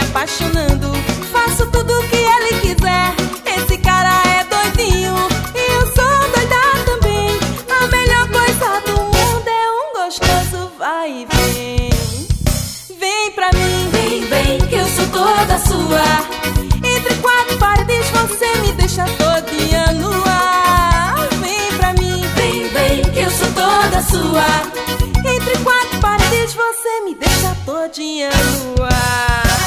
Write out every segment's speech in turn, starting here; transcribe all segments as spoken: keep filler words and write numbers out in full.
apaixonando, faço tudo o que ele quiser. Esse cara é doidinho e eu sou doida também. A melhor coisa do mundo é um gostoso vai e vem. Vem pra mim, Vem, vem, que eu sou toda sua. entre quatro paredes você me deixa todinha no ar. Vem pra mim, Vem, vem, que eu sou toda sua. entre quatro paredes você me deixa todinha no ar.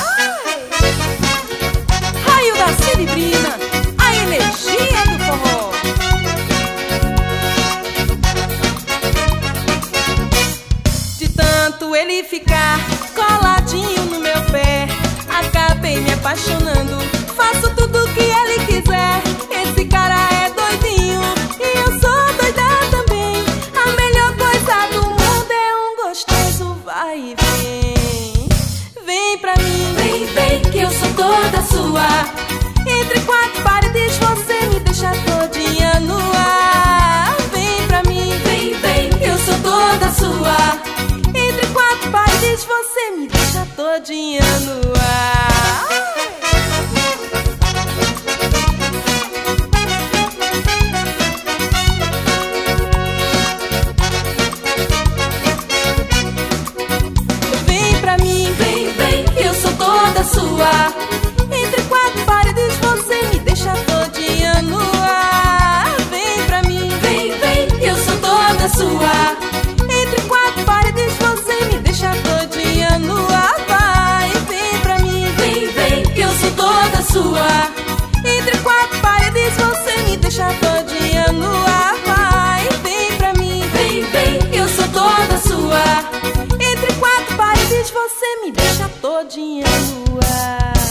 Raio da Celebrina, a energia do forró. De tanto ele ficar coladinho no meu pé, acabei me apaixonando, faço tudo o que ele quiser. Esse cara é doidinho e eu sou doida também. A melhor coisa do mundo é um gostoso vai e vem. Vem pra mim, Vem, vem, que eu sou toda sua. entre quatro paredes você me deixa todinha no ar. Vem pra mim, Vem, vem, que eu sou toda sua. entre quatro paredes você me deixa todinha no ar. Vem pra mim, Vem, vem, que eu sou toda sua. entre quatro paredes você me deixa todinha no ar. Vem pra mim, Vem, vem, que eu sou toda sua. entre quatro paredes você me deixa todinha no ar. Vai, vem pra mim, Vem, vem, que eu sou toda sua. entre quatro paredes você me deixa todinha no ar. Vai, vem pra mim, Vem, vem, que eu sou toda sua. entre quatro paredes você me deixa todinha no ar.